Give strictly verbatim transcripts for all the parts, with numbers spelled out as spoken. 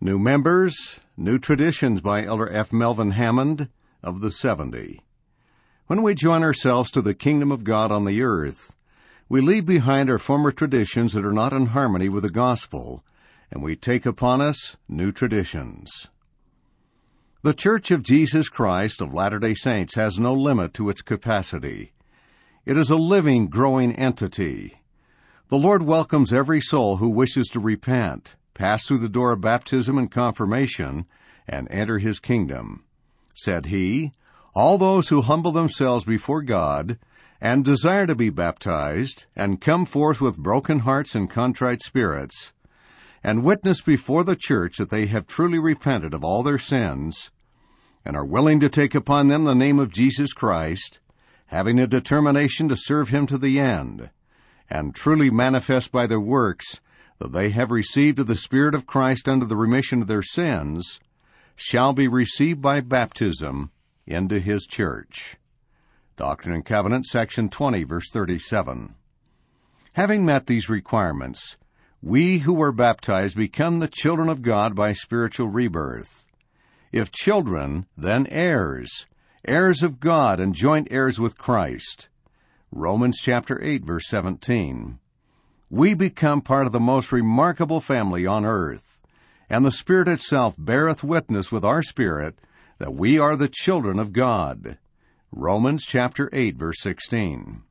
New Members, New Traditions by Elder F. Melvin Hammond of the seventy. When we join ourselves to the kingdom of God on the earth, we leave behind our former traditions that are not in harmony with the gospel, and we take upon us new traditions. The Church of Jesus Christ of Latter-day Saints has no limit to its capacity. It is a living, growing entity. The Lord welcomes every soul who wishes to repent, pass through the door of baptism and confirmation, and enter His kingdom. Said He, "All those who humble themselves before God, and desire to be baptized, and come forth with broken hearts and contrite spirits, and witness before the church that they have truly repented of all their sins, and are willing to take upon them the name of Jesus Christ, having a determination to serve Him to the end, and truly manifest by their works that they have received of the Spirit of Christ unto the remission of their sins, shall be received by baptism into His church." Doctrine and Covenants, section twenty, verse thirty-seven. Having met these requirements, we who were baptized become the children of God by spiritual rebirth. If children, then heirs, heirs of God and joint heirs with Christ. Romans chapter eight, verse seventeen. We become part of the most remarkable family on earth, and the Spirit itself beareth witness with our spirit that we are the children of God. Romans chapter eight, verse sixteen.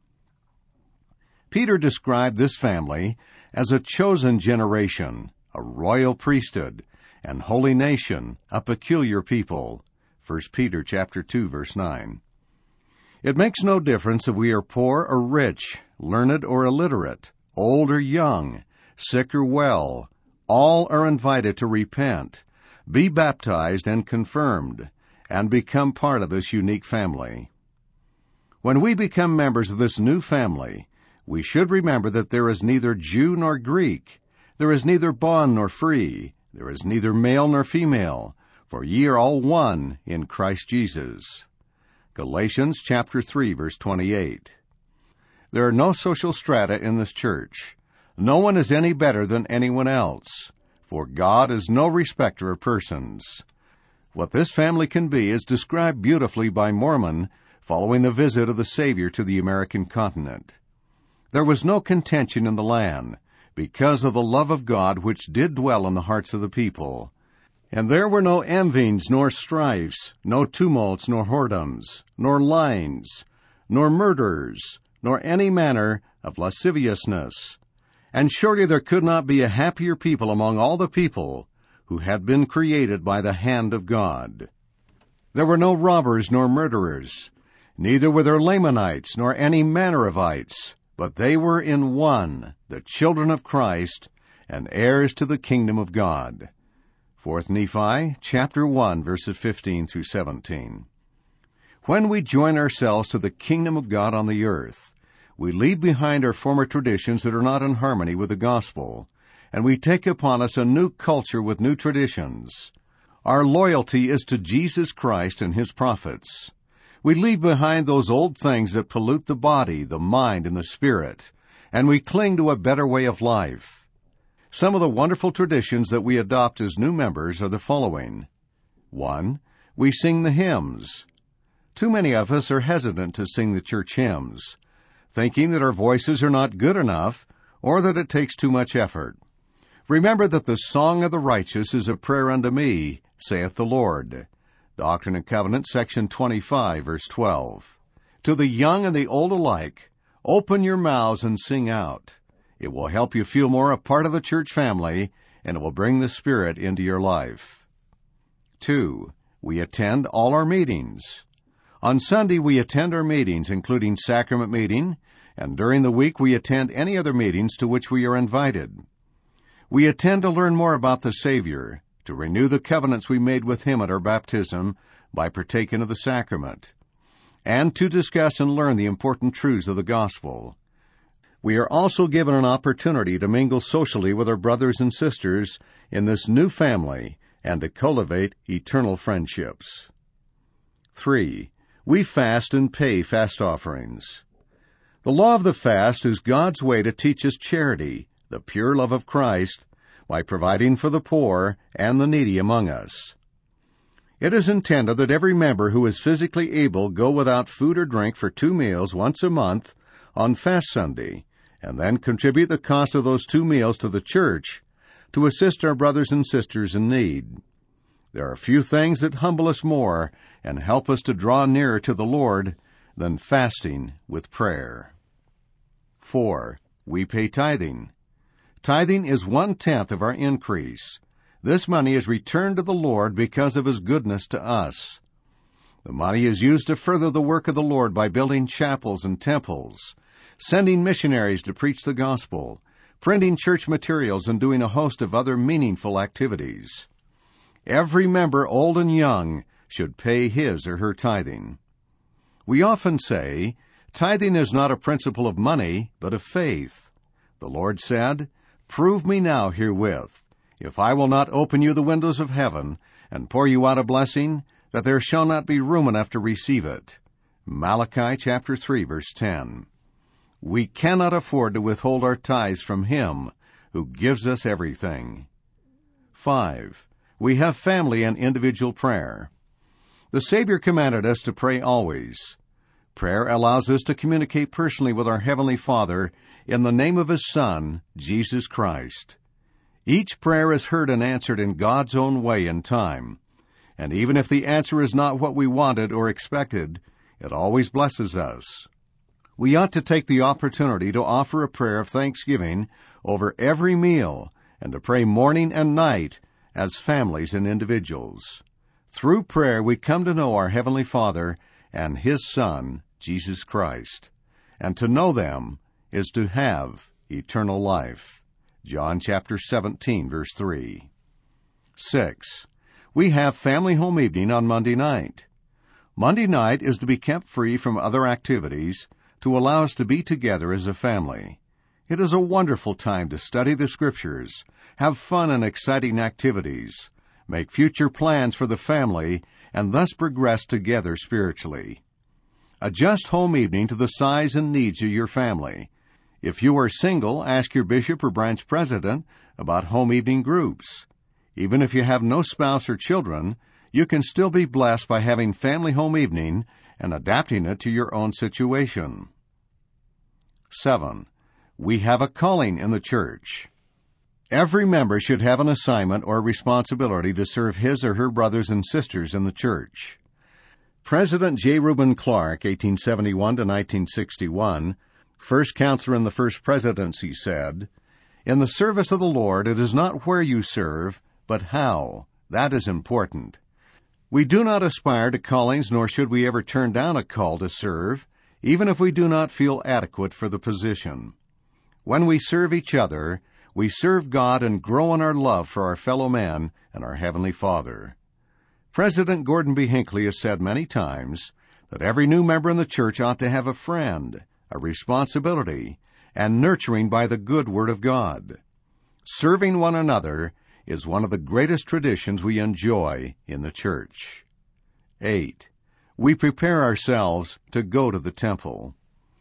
Peter described this family as a chosen generation, a royal priesthood, and holy nation, a peculiar people. First Peter chapter two, verse nine. It makes no difference if we are poor or rich, learned or illiterate, old or young, sick or well. All are invited to repent, be baptized and confirmed, and become part of this unique family. When we become members of this new family, we should remember that there is neither Jew nor Greek, there is neither bond nor free, there is neither male nor female, for ye are all one in Christ Jesus. Galatians chapter three, verse twenty-eight. There are no social strata in this church. No one is any better than anyone else, for God is no respecter of persons. What this family can be is described beautifully by Mormon following the visit of the Savior to the American continent. There was no contention in the land, because of the love of God which did dwell in the hearts of the people. And there were no envyings, nor strifes, no tumults, nor whoredoms, nor lyings, nor murders, nor any manner of lasciviousness. And surely there could not be a happier people among all the people who had been created by the hand of God. There were no robbers nor murderers, neither were there Lamanites nor any manner of ites, but they were in one, the children of Christ, and heirs to the kingdom of God. Fourth Nephi, chapter one, verses fifteen through seventeen. When we join ourselves to the kingdom of God on the earth, we leave behind our former traditions that are not in harmony with the gospel, and we take upon us a new culture with new traditions. Our loyalty is to Jesus Christ and His prophets. We leave behind those old things that pollute the body, the mind, and the spirit, and we cling to a better way of life. Some of the wonderful traditions that we adopt as new members are the following. One, we sing the hymns. Too many of us are hesitant to sing the church hymns, thinking that our voices are not good enough or that it takes too much effort. Remember that the song of the righteous is a prayer unto me, saith the Lord. Doctrine and Covenants, section twenty-five, verse twelve. To the young and the old alike, open your mouths and sing out. It will help you feel more a part of the church family, and it will bring the Spirit into your life. Two, we attend all our meetings. On Sunday, we attend our meetings, including sacrament meeting, and during the week we attend any other meetings to which we are invited. We attend to learn more about the Savior, to renew the covenants we made with Him at our baptism by partaking of the sacrament, and to discuss and learn the important truths of the gospel. We are also given an opportunity to mingle socially with our brothers and sisters in this new family and to cultivate eternal friendships. Three, we fast and pay fast offerings. The law of the fast is God's way to teach us charity, the pure love of Christ, by providing for the poor and the needy among us. It is intended that every member who is physically able go without food or drink for two meals once a month on Fast Sunday, and then contribute the cost of those two meals to the church to assist our brothers and sisters in need. There are few things that humble us more and help us to draw nearer to the Lord than fasting with prayer. Four, we pay tithing. Tithing is one-tenth of our increase. This money is returned to the Lord because of His goodness to us. The money is used to further the work of the Lord by building chapels and temples, sending missionaries to preach the gospel, printing church materials, and doing a host of other meaningful activities. Every member, old and young, should pay his or her tithing. We often say, tithing is not a principle of money, but of faith. The Lord said, "Prove me now herewith, if I will not open you the windows of heaven, and pour you out a blessing, that there shall not be room enough to receive it." Malachi chapter three, verse ten. We cannot afford to withhold our tithes from Him who gives us everything. Five, we have family and individual prayer. The Savior commanded us to pray always. Prayer allows us to communicate personally with our Heavenly Father in the name of His Son, Jesus Christ. Each prayer is heard and answered in God's own way and time, and even if the answer is not what we wanted or expected, it always blesses us. We ought to take the opportunity to offer a prayer of thanksgiving over every meal and to pray morning and night as families and individuals. Through prayer, we come to know our Heavenly Father and His Son, Jesus Christ. And to know them is to have eternal life. John chapter seventeen, verse three. Six, we have family home evening on Monday night. Monday night is to be kept free from other activities to allow us to be together as a family. It is a wonderful time to study the Scriptures, have fun and exciting activities, make future plans for the family, and thus progress together spiritually. Adjust home evening to the size and needs of your family. If you are single, ask your bishop or branch president about home evening groups. Even if you have no spouse or children, you can still be blessed by having family home evening and adapting it to your own situation. Seven, we have a calling in the church. Every member should have an assignment or responsibility to serve his or her brothers and sisters in the church. President J. Reuben Clark, eighteen seventy-one to nineteen sixty-one, first counselor in the First Presidency, said, "In the service of the Lord, it is not where you serve, but how. That is important. We do not aspire to callings, nor should we ever turn down a call to serve, even if we do not feel adequate for the position. When we serve each other, we serve God and grow in our love for our fellow men and our Heavenly Father." President Gordon B. Hinckley has said many times that every new member in the church ought to have a friend, a responsibility, and nurturing by the good Word of God. Serving one another is one of the greatest traditions we enjoy in the church. Eight, we prepare ourselves to go to the temple.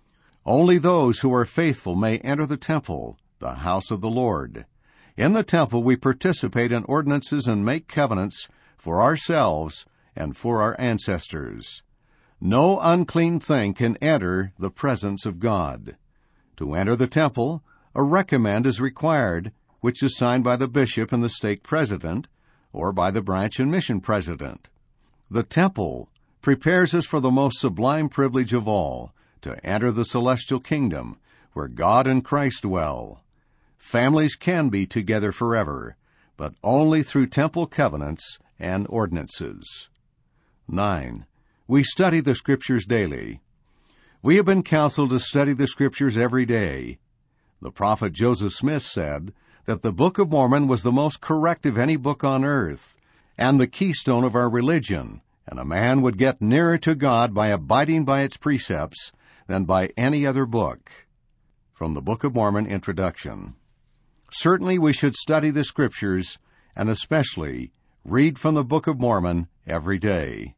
Only those who are faithful may enter the temple, the house of the Lord. In the temple we participate in ordinances and make covenants for ourselves and for our ancestors. No unclean thing can enter the presence of God. To enter the temple, a recommend is required, which is signed by the bishop and the stake president, or by the branch and mission president. The temple prepares us for the most sublime privilege of all, to enter the celestial kingdom, where God and Christ dwell. Families can be together forever, but only through temple covenants and ordinances. Nine, we study the Scriptures daily. We have been counseled to study the Scriptures every day. The prophet Joseph Smith said that the Book of Mormon was the most correct of any book on earth, and the keystone of our religion, and a man would get nearer to God by abiding by its precepts than by any other book. From the Book of Mormon Introduction. Certainly we should study the Scriptures, and especially read from the Book of Mormon every day.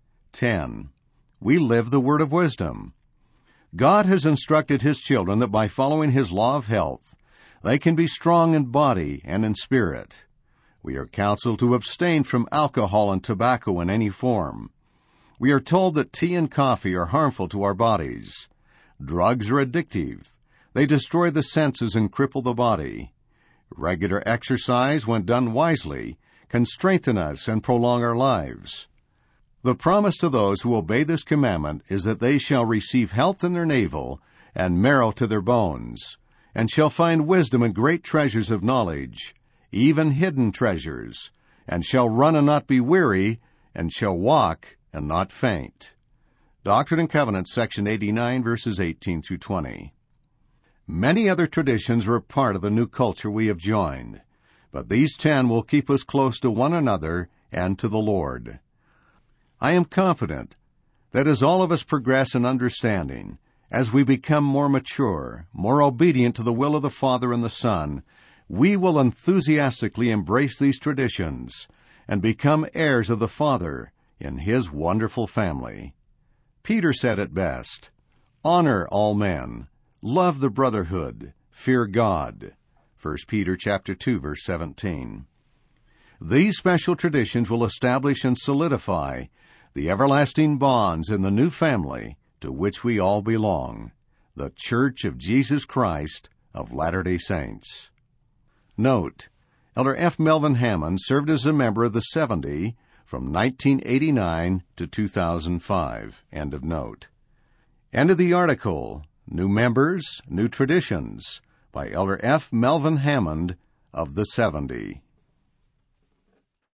Ten, we live the word of wisdom. God has instructed His children that by following His law of health, They can be strong in body and in spirit. We are counseled to abstain from alcohol and tobacco in any form. We are told that tea and coffee are harmful to our bodies. Drugs are addictive. They destroy the senses and cripple the body. Regular exercise, when done wisely, can strengthen us and prolong our lives. The promise to those who obey this commandment is that they shall receive health in their navel and marrow to their bones, and shall find wisdom and great treasures of knowledge, even hidden treasures, and shall run and not be weary, and shall walk and not faint. Doctrine and Covenants, section eighty-nine, verses eighteen through twenty. Many other traditions are a part of the new culture we have joined, but these ten will keep us close to one another and to the Lord. I am confident that as all of us progress in understanding, as we become more mature, more obedient to the will of the Father and the Son, we will enthusiastically embrace these traditions and become heirs of the Father in His wonderful family. Peter said it best, "Honor all men, love the brotherhood, fear God." First Peter chapter two, verse seventeen. These special traditions will establish and solidify the everlasting bonds in the new family to which we all belong, the Church of Jesus Christ of Latter-day Saints. Note, Elder F. Melvin Hammond served as a member of the seventy from nineteen eighty-nine to two thousand five. End of note. End of the article, New Members, New Traditions, by Elder F. Melvin Hammond of the seventy.